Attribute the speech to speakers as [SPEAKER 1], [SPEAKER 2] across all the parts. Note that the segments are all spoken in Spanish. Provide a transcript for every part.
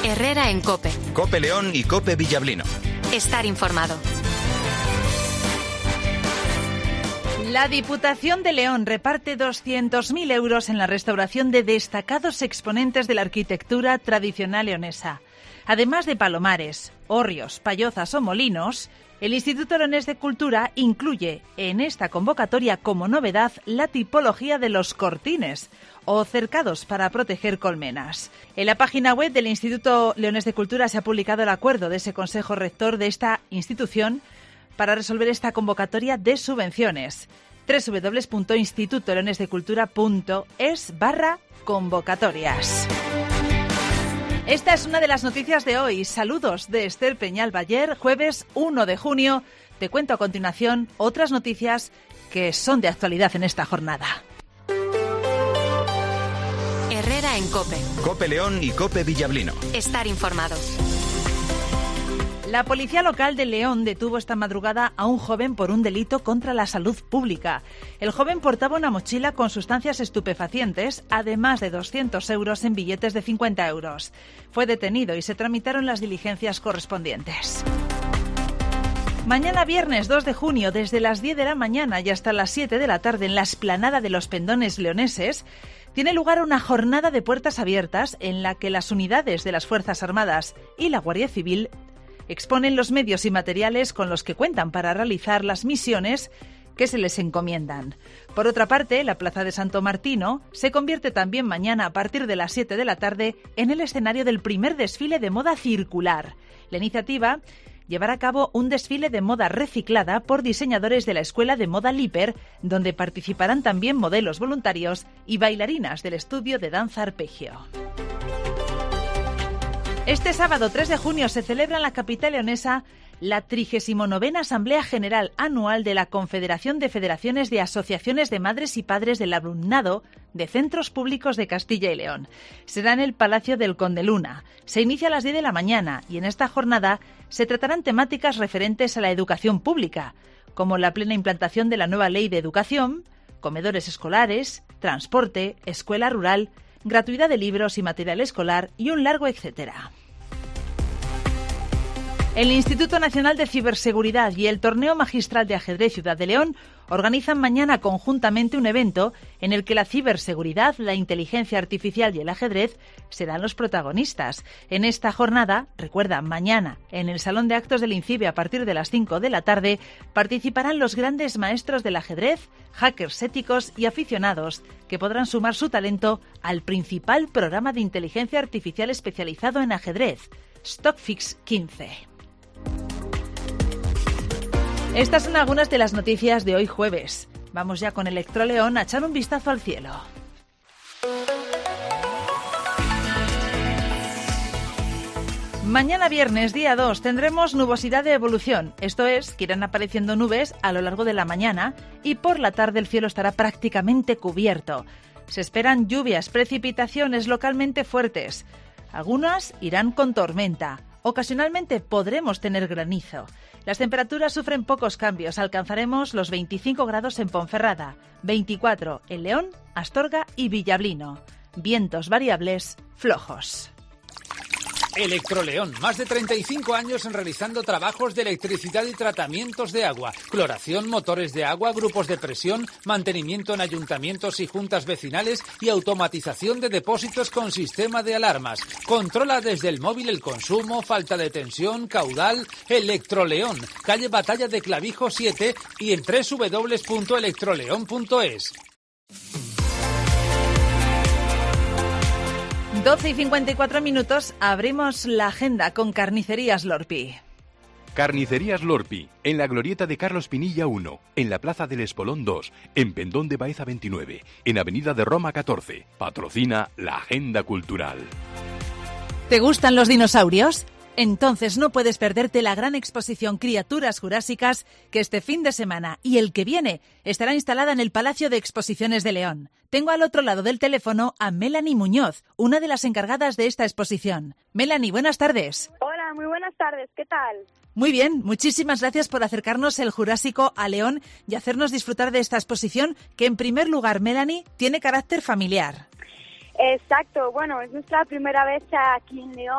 [SPEAKER 1] Herrera en COPE.
[SPEAKER 2] COPE León y COPE Villablino.
[SPEAKER 1] Estar informado.
[SPEAKER 3] La Diputación de León reparte 200.000 euros en la restauración de destacados exponentes de la arquitectura tradicional leonesa. Además de palomares, hórreos, payozas o molinos, el Instituto Leonés de Cultura incluye en esta convocatoria como novedad la tipología de los cortines o cercados para proteger colmenas. En la página web del Instituto Leonés de Cultura se ha publicado el acuerdo de ese Consejo Rector de esta institución para resolver esta convocatoria de subvenciones. www.institutoleonesdecultura.es/convocatorias. Esta es una de las noticias de hoy. Saludos de Esther Peñal Baller, jueves 1 de junio. Te cuento a continuación otras noticias que son de actualidad en esta jornada.
[SPEAKER 1] Herrera en COPE.
[SPEAKER 2] COPE León y COPE Villablino.
[SPEAKER 1] Estar informado.
[SPEAKER 3] La policía local de León detuvo esta madrugada a un joven por un delito contra la salud pública. El joven portaba una mochila con sustancias estupefacientes, además de 200 euros en billetes de 50 euros. Fue detenido y se tramitaron las diligencias correspondientes. Mañana viernes 2 de junio, desde las 10 de la mañana y hasta las 7 de la tarde en la explanada de los Pendones leoneses, tiene lugar una jornada de puertas abiertas en la que las unidades de las Fuerzas Armadas y la Guardia Civil exponen los medios y materiales con los que cuentan para realizar las misiones que se les encomiendan. Por otra parte, la Plaza de Santo Martino se convierte también mañana a partir de las 7 de la tarde en el escenario del primer desfile de moda circular. La iniciativa llevará a cabo un desfile de moda reciclada por diseñadores de la Escuela de Moda Liper, donde participarán también modelos voluntarios y bailarinas del estudio de danza arpegio. Este sábado 3 de junio se celebra en la capital leonesa la 39ª Asamblea General Anual de la Confederación de Federaciones de Asociaciones de Madres y Padres del Alumnado de Centros Públicos de Castilla y León. Será en el Palacio del Conde Luna. Se inicia a las 10 de la mañana y en esta jornada se tratarán temáticas referentes a la educación pública, como la plena implantación de la nueva Ley de Educación, comedores escolares, transporte, escuela rural, gratuidad de libros y material escolar y un largo etcétera. El Instituto Nacional de Ciberseguridad y el Torneo Magistral de Ajedrez Ciudad de León organizan mañana conjuntamente un evento en el que la ciberseguridad, la inteligencia artificial y el ajedrez serán los protagonistas. En esta jornada, recuerda, mañana, en el Salón de Actos del INCIBE a partir de las 5 de la tarde, participarán los grandes maestros del ajedrez, hackers éticos y aficionados que podrán sumar su talento al principal programa de inteligencia artificial especializado en ajedrez, Stockfix 15. Estas son algunas de las noticias de hoy jueves. Vamos ya con Electroleón a echar un vistazo al cielo. Mañana viernes, día 2, tendremos nubosidad de evolución. Esto es, que irán apareciendo nubes a lo largo de la mañana y por la tarde el cielo estará prácticamente cubierto. Se esperan lluvias, precipitaciones localmente fuertes. Algunas irán con tormenta. Ocasionalmente podremos tener granizo. Las temperaturas sufren pocos cambios. Alcanzaremos los 25 grados en Ponferrada, 24 en León, Astorga y Villablino. Vientos variables flojos.
[SPEAKER 4] Electroleón, más de 35 años realizando trabajos de electricidad y tratamientos de agua, cloración, motores de agua, grupos de presión, mantenimiento en ayuntamientos y juntas vecinales y automatización de depósitos con sistema de alarmas. Controla desde el móvil el consumo, falta de tensión, caudal. Electroleón, calle Batalla de Clavijo 7 y en www.electroleón.es.
[SPEAKER 3] 12 y 54 minutos, abrimos la agenda con Carnicerías Lorpi.
[SPEAKER 5] Carnicerías Lorpi, en la glorieta de Carlos Pinilla 1, en la Plaza del Espolón 2, en Pendón de Baeza 29, en Avenida de Roma 14. Patrocina la Agenda Cultural.
[SPEAKER 3] ¿Te gustan los dinosaurios? Entonces no puedes perderte la gran exposición Criaturas Jurásicas que este fin de semana y el que viene estará instalada en el Palacio de Exposiciones de León. Tengo al otro lado del teléfono a Melanie Muñoz, una de las encargadas de esta exposición. Melanie, buenas tardes.
[SPEAKER 6] Hola, muy buenas tardes, ¿qué tal?
[SPEAKER 3] Muy bien, muchísimas gracias por acercarnos el Jurásico a León y hacernos disfrutar de esta exposición que, en primer lugar, Melanie, tiene carácter familiar.
[SPEAKER 6] Exacto, bueno, es nuestra primera vez aquí en León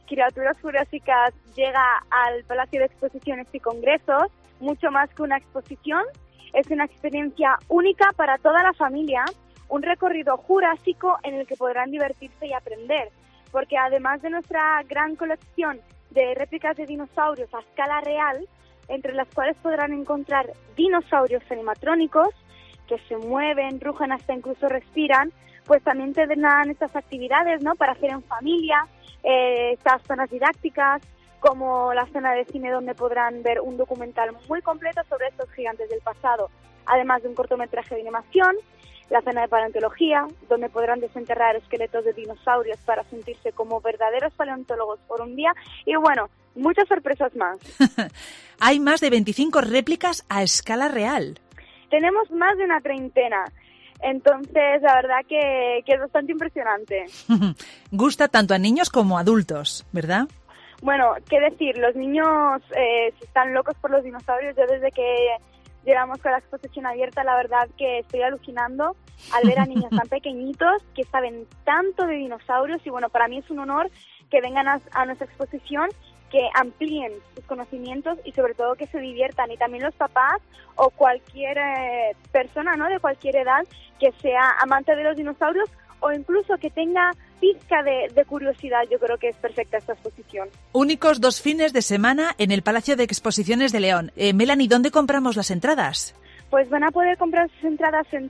[SPEAKER 6] Criaturas Jurásicas llega al Palacio de Exposiciones y Congresos, mucho más que una exposición, es una experiencia única para toda la familia, un recorrido jurásico en el que podrán divertirse y aprender, porque además de nuestra gran colección de réplicas de dinosaurios a escala real, entre las cuales podrán encontrar dinosaurios animatrónicos que se mueven, rugen, hasta incluso respiran, pues también tendrán estas actividades, ¿no?, para hacer en familia, estas zonas didácticas, como la zona de cine donde podrán ver un documental muy completo sobre estos gigantes del pasado, además de un cortometraje de animación, la zona de paleontología, donde podrán desenterrar esqueletos de dinosaurios para sentirse como verdaderos paleontólogos por un día, y bueno, muchas sorpresas más.
[SPEAKER 3] Hay más de 25 réplicas a escala real.
[SPEAKER 6] Tenemos más de una treintena. Entonces, la verdad que es bastante impresionante.
[SPEAKER 3] Gusta tanto a niños como a adultos, ¿verdad?
[SPEAKER 6] Bueno, qué decir, los niños están locos por los dinosaurios. Yo desde que llevamos con la exposición abierta, la verdad que estoy alucinando al ver a niños tan pequeñitos que saben tanto de dinosaurios. Y bueno, para mí es un honor que vengan a nuestra exposición, que amplíen sus conocimientos y sobre todo que se diviertan. Y también los papás o cualquier persona, ¿no?, de cualquier edad que sea amante de los dinosaurios o incluso que tenga pizca de curiosidad. Yo creo que es perfecta esta exposición.
[SPEAKER 3] Únicos 2 fines de semana en el Palacio de Exposiciones de León. Melanie, ¿dónde compramos las entradas?
[SPEAKER 6] Pues van a poder comprar sus entradas en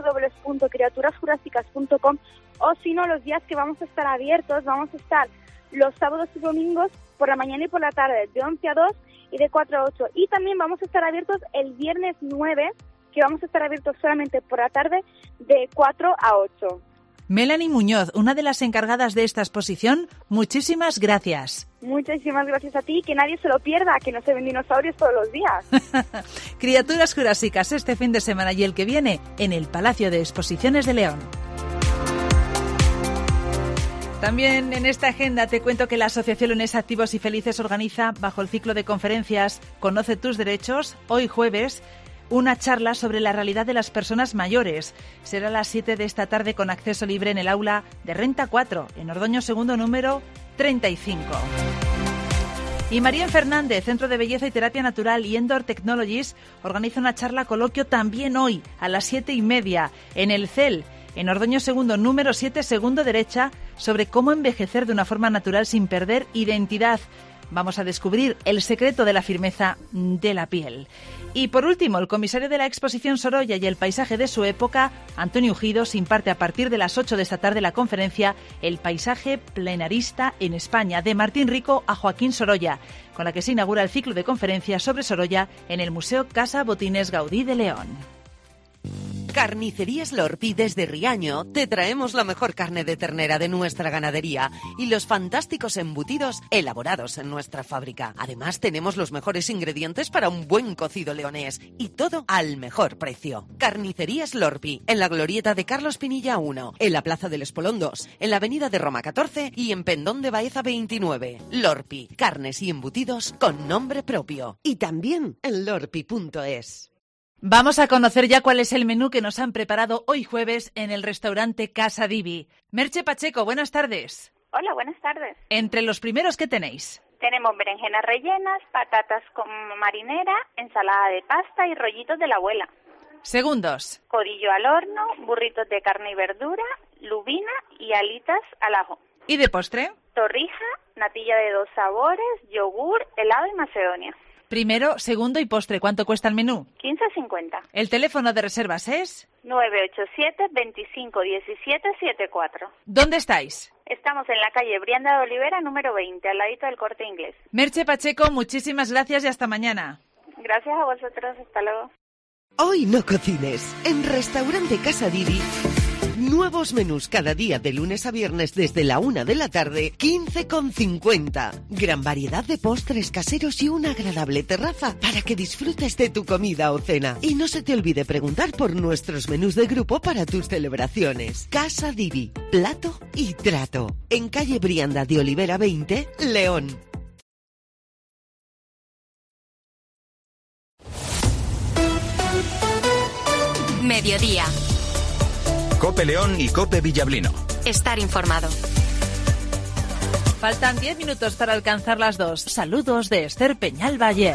[SPEAKER 6] www.criaturasjurásicas.com, o si no, los días que vamos a estar abiertos, vamos a estar los sábados y domingos por la mañana y por la tarde, de 11 a 2 y de 4 a 8. Y también vamos a estar abiertos el viernes 9, que vamos a estar abiertos solamente por la tarde, de 4 a 8.
[SPEAKER 3] Melanie Muñoz, una de las encargadas de esta exposición, muchísimas gracias.
[SPEAKER 6] Muchísimas gracias a ti, que nadie se lo pierda, que no se ven dinosaurios todos los días.
[SPEAKER 3] Criaturas Jurásicas este fin de semana y el que viene en el Palacio de Exposiciones de León. También en esta agenda te cuento que la Asociación Leones Activos y Felices organiza, bajo el ciclo de conferencias Conoce tus derechos, hoy jueves, una charla sobre la realidad de las personas mayores. Será a las 7 de esta tarde con acceso libre en el aula de Renta 4, en Ordoño Segundo número 35. Y María Fernández, Centro de Belleza y Terapia Natural y Endor Technologies, organiza una charla coloquio también hoy a las 7:30 en el CEL, en Ordoño Segundo número 7, segundo derecha, sobre cómo envejecer de una forma natural sin perder identidad. Vamos a descubrir el secreto de la firmeza de la piel. Y por último, el comisario de la exposición Sorolla y el paisaje de su época, Antonio Ujidos, imparte a partir de las 8 de esta tarde la conferencia El paisaje plenarista en España, de Martín Rico a Joaquín Sorolla, con la que se inaugura el ciclo de conferencias sobre Sorolla en el Museo Casa Botines Gaudí de León.
[SPEAKER 7] Carnicerías Lorpi desde Riaño te traemos la mejor carne de ternera de nuestra ganadería y los fantásticos embutidos elaborados en nuestra fábrica. Además tenemos los mejores ingredientes para un buen cocido leonés y todo al mejor precio. Carnicerías Lorpi, en la glorieta de Carlos Pinilla 1, en la Plaza del Espolón 2, en la Avenida de Roma 14 y en Pendón de Baeza 29. Lorpi, carnes y embutidos con nombre propio. Y también en lorpi.es.
[SPEAKER 3] Vamos a conocer ya cuál es el menú que nos han preparado hoy jueves en el restaurante Casa Divi. Merche Pacheco, buenas tardes.
[SPEAKER 6] Hola, buenas tardes.
[SPEAKER 3] Entre los primeros, ¿qué tenéis?
[SPEAKER 6] Tenemos berenjenas rellenas, patatas con marinera, ensalada de pasta y rollitos de la abuela.
[SPEAKER 3] Segundos.
[SPEAKER 6] Codillo al horno, burritos de carne y verdura, lubina y alitas al ajo.
[SPEAKER 3] ¿Y de postre?
[SPEAKER 6] Torrija, natilla de 2 sabores, yogur, helado y macedonia.
[SPEAKER 3] Primero, segundo y postre. ¿Cuánto cuesta el menú?
[SPEAKER 6] 15,50.
[SPEAKER 3] ¿El teléfono de reservas es?
[SPEAKER 6] 987 25 17 74.
[SPEAKER 3] ¿Dónde estáis?
[SPEAKER 6] Estamos en la calle Brianda de Olivera, número 20, al ladito del Corte Inglés.
[SPEAKER 3] Merche Pacheco, muchísimas gracias y hasta mañana.
[SPEAKER 6] Gracias a vosotros, hasta luego.
[SPEAKER 7] Hoy no cocines. En Restaurante Casa Divi, nuevos menús cada día de lunes a viernes desde la 1 de la tarde, 15,50. Gran variedad de postres caseros y una agradable terraza para que disfrutes de tu comida o cena. Y no se te olvide preguntar por nuestros menús de grupo para tus celebraciones. Casa Divi, plato y trato. En calle Brianda de Olivera 20, León.
[SPEAKER 1] Mediodía.
[SPEAKER 2] COPE León y COPE Villablino.
[SPEAKER 1] Estar informado.
[SPEAKER 3] Faltan 10 minutos para alcanzar las 2. Saludos de Esther Peñal Baller.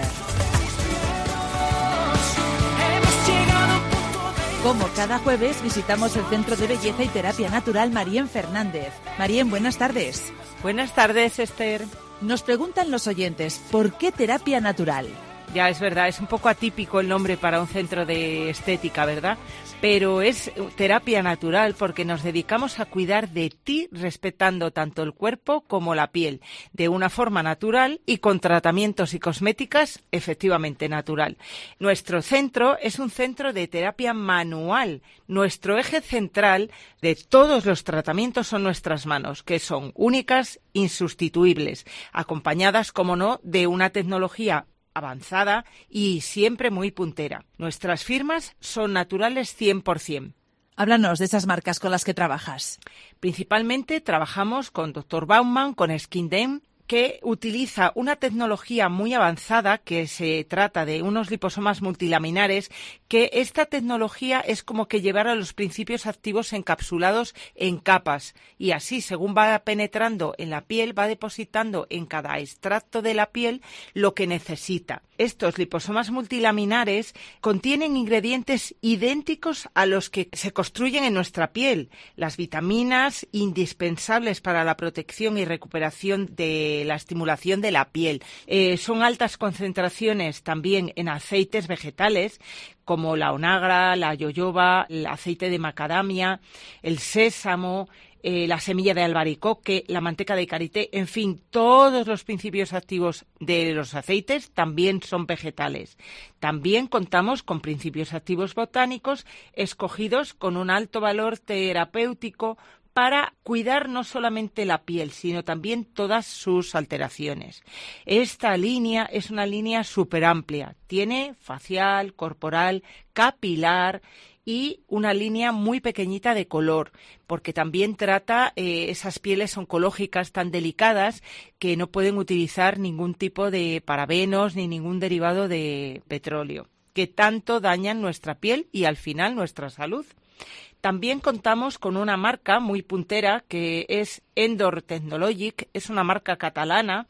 [SPEAKER 3] Como cada jueves, visitamos el Centro de Belleza y Terapia Natural Marien Fernández. Marien, buenas tardes.
[SPEAKER 8] Buenas tardes, Esther.
[SPEAKER 3] Nos preguntan los oyentes, ¿por qué terapia natural?
[SPEAKER 8] Ya, es verdad, es un poco atípico el nombre para un centro de estética, ¿verdad? Pero es terapia natural porque nos dedicamos a cuidar de ti respetando tanto el cuerpo como la piel, de una forma natural y con tratamientos y cosméticas efectivamente natural. Nuestro centro es un centro de terapia manual. Nuestro eje central de todos los tratamientos son nuestras manos, que son únicas, insustituibles, acompañadas, como no, de una tecnología avanzada y siempre muy puntera. Nuestras firmas son naturales 100%.
[SPEAKER 3] Háblanos de esas marcas con las que trabajas.
[SPEAKER 8] Principalmente trabajamos con Dr. Baumann, con SkinDem, que utiliza una tecnología muy avanzada, que se trata de unos liposomas multilaminares, que esta tecnología es como que llevar a los principios activos encapsulados en capas y así, según va penetrando en la piel, va depositando en cada extracto de la piel lo que necesita. Estos liposomas multilaminares contienen ingredientes idénticos a los que se construyen en nuestra piel, las vitaminas indispensables para la protección y recuperación de la estimulación de la piel. Son altas concentraciones también en aceites vegetales como la onagra, la yoyoba, el aceite de macadamia, el sésamo, la semilla de albaricoque, la manteca de karité, en fin, todos los principios activos de los aceites también son vegetales. También contamos con principios activos botánicos escogidos con un alto valor terapéutico para cuidar no solamente la piel, sino también todas sus alteraciones. Esta línea es una línea súper amplia. Tiene facial, corporal, capilar y una línea muy pequeñita de color, porque también trata esas pieles oncológicas tan delicadas que no pueden utilizar ningún tipo de parabenos ni ningún derivado de petróleo, que tanto dañan nuestra piel y al final nuestra salud. También contamos con una marca muy puntera que es Endor Technologic, es una marca catalana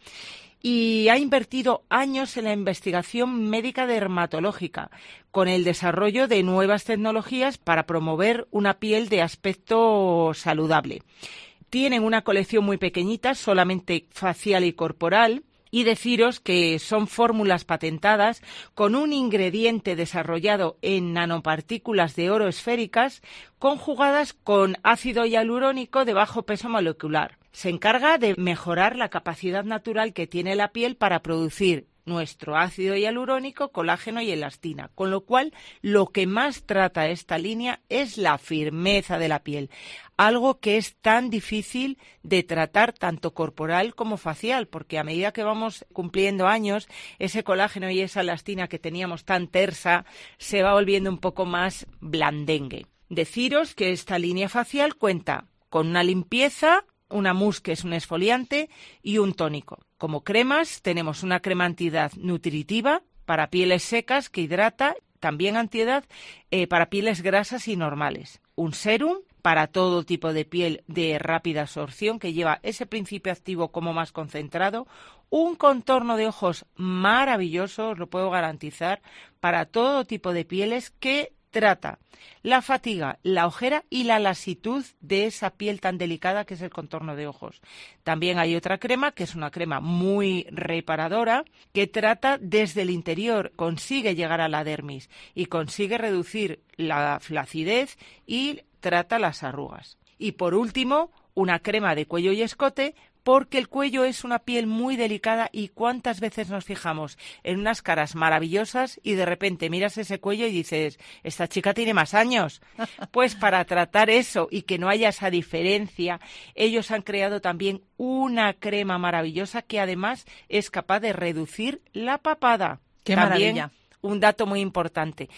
[SPEAKER 8] y ha invertido años en la investigación médica dermatológica con el desarrollo de nuevas tecnologías para promover una piel de aspecto saludable. Tienen una colección muy pequeñita, solamente facial y corporal. Y deciros que son fórmulas patentadas con un ingrediente desarrollado en nanopartículas de oro esféricas conjugadas con ácido hialurónico de bajo peso molecular. Se encarga de mejorar la capacidad natural que tiene la piel para producir nuestro ácido hialurónico, colágeno y elastina, con lo cual lo que más trata esta línea es la firmeza de la piel, algo que es tan difícil de tratar tanto corporal como facial, porque a medida que vamos cumpliendo años, ese colágeno y esa elastina que teníamos tan tersa se va volviendo un poco más blandengue. Deciros que esta línea facial cuenta con una limpieza, una mousse que es un exfoliante y un tónico. Como cremas tenemos una crema antiedad nutritiva para pieles secas que hidrata, también antiedad para pieles grasas y normales. Un sérum para todo tipo de piel de rápida absorción que lleva ese principio activo como más concentrado. Un contorno de ojos maravilloso, os lo puedo garantizar, para todo tipo de pieles que trata la fatiga, la ojera y la lasitud de esa piel tan delicada que es el contorno de ojos. También hay otra crema que es una crema muy reparadora que trata desde el interior, consigue llegar a la dermis y consigue reducir la flacidez y trata las arrugas. Y por último, una crema de cuello y escote, porque el cuello es una piel muy delicada y cuántas veces nos fijamos en unas caras maravillosas y de repente miras ese cuello y dices, esta chica tiene más años. Pues para tratar eso y que no haya esa diferencia, ellos han creado también una crema maravillosa que además es capaz de reducir la papada.
[SPEAKER 3] ¡Qué
[SPEAKER 8] también,
[SPEAKER 3] maravilla!
[SPEAKER 8] Un dato muy importante,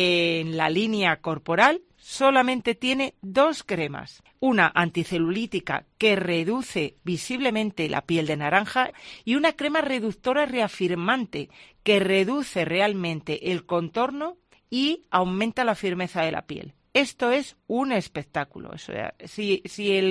[SPEAKER 8] en la línea corporal solamente tiene 2 cremas. Una anticelulítica que reduce visiblemente la piel de naranja y una crema reductora reafirmante que reduce realmente el contorno y aumenta la firmeza de la piel. Esto es un espectáculo. O sea, si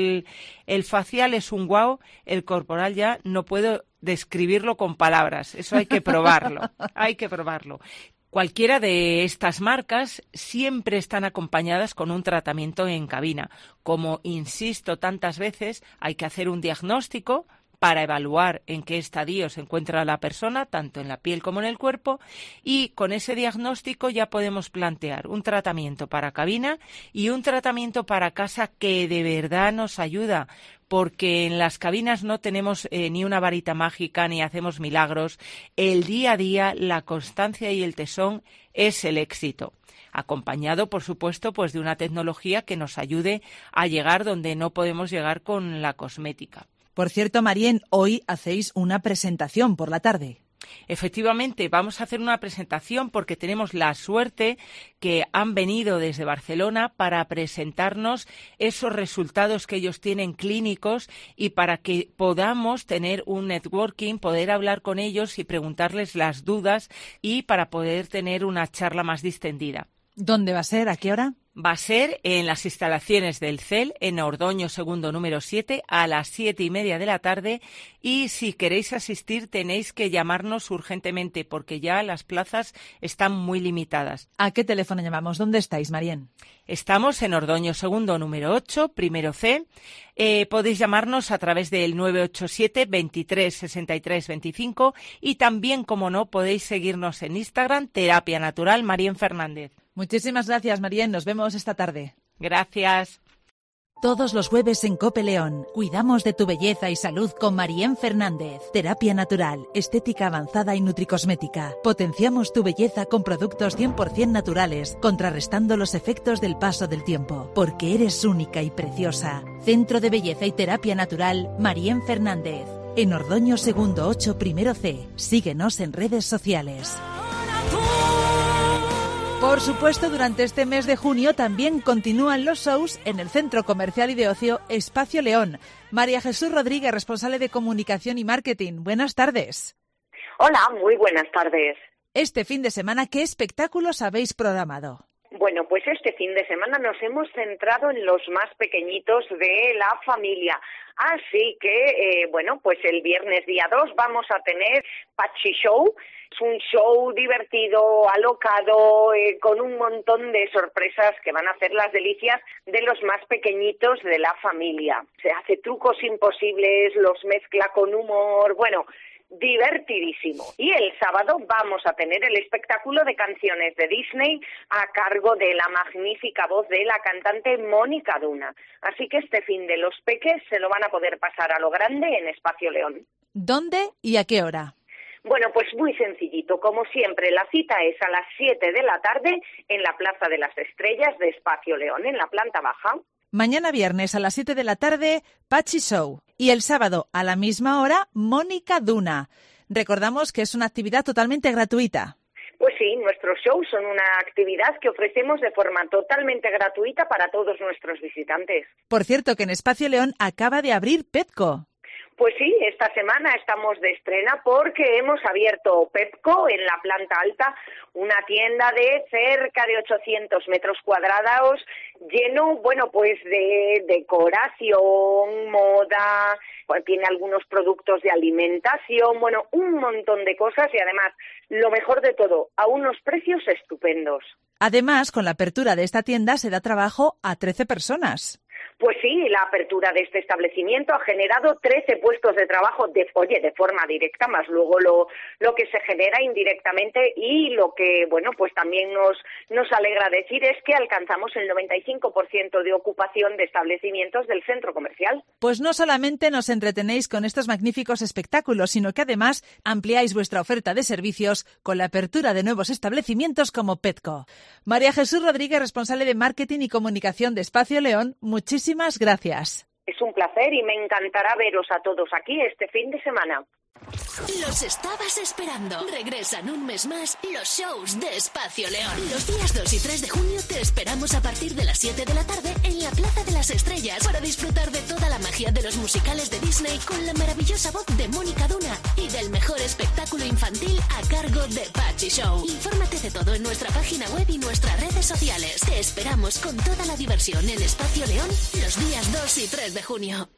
[SPEAKER 8] el facial es un guau, el corporal ya no puedo describirlo con palabras. Eso hay que probarlo. Hay que probarlo. Cualquiera de estas marcas siempre están acompañadas con un tratamiento en cabina. Como insisto tantas veces, hay que hacer un diagnóstico para evaluar en qué estadio se encuentra la persona, tanto en la piel como en el cuerpo, y con ese diagnóstico ya podemos plantear un tratamiento para cabina y un tratamiento para casa que de verdad nos ayuda, porque en las cabinas no tenemos ni una varita mágica ni hacemos milagros. El día a día, la constancia y el tesón es el éxito, acompañado, por supuesto, pues de una tecnología que nos ayude a llegar donde no podemos llegar con la cosmética.
[SPEAKER 3] Por cierto, Marien, hoy hacéis una presentación por la tarde.
[SPEAKER 8] Efectivamente, vamos a hacer una presentación porque tenemos la suerte que han venido desde Barcelona para presentarnos esos resultados que ellos tienen clínicos y para que podamos tener un networking, poder hablar con ellos y preguntarles las dudas y para poder tener una charla más distendida.
[SPEAKER 3] ¿Dónde va a ser? ¿A qué hora?
[SPEAKER 8] Va a ser en las instalaciones del CEL, en Ordoño segundo número 7, a las 7:30 de la tarde. Y si queréis asistir, tenéis que llamarnos urgentemente, porque ya las plazas están muy limitadas.
[SPEAKER 3] ¿A qué teléfono llamamos? ¿Dónde estáis, Marien?
[SPEAKER 8] Estamos en Ordoño segundo número 8, primero C. Podéis llamarnos a través del 987 23 63 25 y también, como no, podéis seguirnos en Instagram, Terapia Natural Marien Fernández.
[SPEAKER 3] Muchísimas gracias, Marien. Nos vemos esta tarde.
[SPEAKER 8] Gracias.
[SPEAKER 3] Todos los jueves en Cope León, cuidamos de tu belleza y salud con Marien Fernández. Terapia natural, estética avanzada y nutricosmética. Potenciamos tu belleza con productos 100% naturales, contrarrestando los efectos del paso del tiempo. Porque eres única y preciosa. Centro de Belleza y Terapia Natural, Marien Fernández. En Ordoño segundo 8, primero C. Síguenos en redes sociales. Por supuesto, durante este mes de junio también continúan los shows en el Centro Comercial y de Ocio Espacio León. María Jesús Rodríguez, responsable de Comunicación y Marketing. Buenas tardes.
[SPEAKER 9] Hola, muy buenas tardes.
[SPEAKER 3] Este fin de semana, ¿qué espectáculos habéis programado?
[SPEAKER 9] Bueno, pues este fin de semana nos hemos centrado en los más pequeñitos de la familia. Así que, pues el viernes día 2 vamos a tener Patchy Show. Es un show divertido, alocado, con un montón de sorpresas que van a hacer las delicias de los más pequeñitos de la familia. Se hace trucos imposibles, los mezcla con humor, divertidísimo. Y el sábado vamos a tener el espectáculo de canciones de Disney a cargo de la magnífica voz de la cantante Mónica Duna. Así que este fin de los peques se lo van a poder pasar a lo grande en Espacio León.
[SPEAKER 3] ¿Dónde y a qué hora?
[SPEAKER 9] Bueno, pues muy sencillito. Como siempre, la cita es a las 7 de la tarde en la Plaza de las Estrellas de Espacio León, en la planta baja.
[SPEAKER 3] Mañana viernes a las 7 de la tarde, Patchy Show. Y el sábado a la misma hora, Mónica Duna. Recordamos que es una actividad totalmente gratuita.
[SPEAKER 9] Pues sí, nuestros shows son una actividad que ofrecemos de forma totalmente gratuita para todos nuestros visitantes.
[SPEAKER 3] Por cierto, que en Espacio León acaba de abrir Petco.
[SPEAKER 9] Pues sí, esta semana estamos de estrena porque hemos abierto Pepco en la planta alta, una tienda de cerca de 800 metros cuadrados, lleno, de decoración, moda, tiene algunos productos de alimentación, un montón de cosas y además, lo mejor de todo, a unos precios estupendos.
[SPEAKER 3] Además, con la apertura de esta tienda se da trabajo a 13 personas.
[SPEAKER 9] Pues sí, la apertura de este establecimiento ha generado 13 puestos de trabajo de forma directa, más luego lo que se genera indirectamente y lo que, también nos alegra decir es que alcanzamos el 95% de ocupación de establecimientos del centro comercial.
[SPEAKER 3] Pues no solamente nos entretenéis con estos magníficos espectáculos, sino que además ampliáis vuestra oferta de servicios con la apertura de nuevos establecimientos como Petco. María Jesús Rodríguez, responsable de Marketing y Comunicación de Espacio León, muchísimas gracias.
[SPEAKER 9] Es un placer y me encantará veros a todos aquí este fin de semana.
[SPEAKER 10] Los estabas esperando. Regresan un mes más los shows de Espacio León. Los días 2 y 3 de junio te esperamos a partir de las 7 de la tarde en la Plaza de las Estrellas para disfrutar de toda la magia de los musicales de Disney con la maravillosa voz de Mónica Duna y del mejor espectáculo infantil a cargo de Patchy Show. Infórmate de todo en nuestra página web y nuestras redes sociales. Te esperamos con toda la diversión en Espacio León los días 2 y 3 de junio.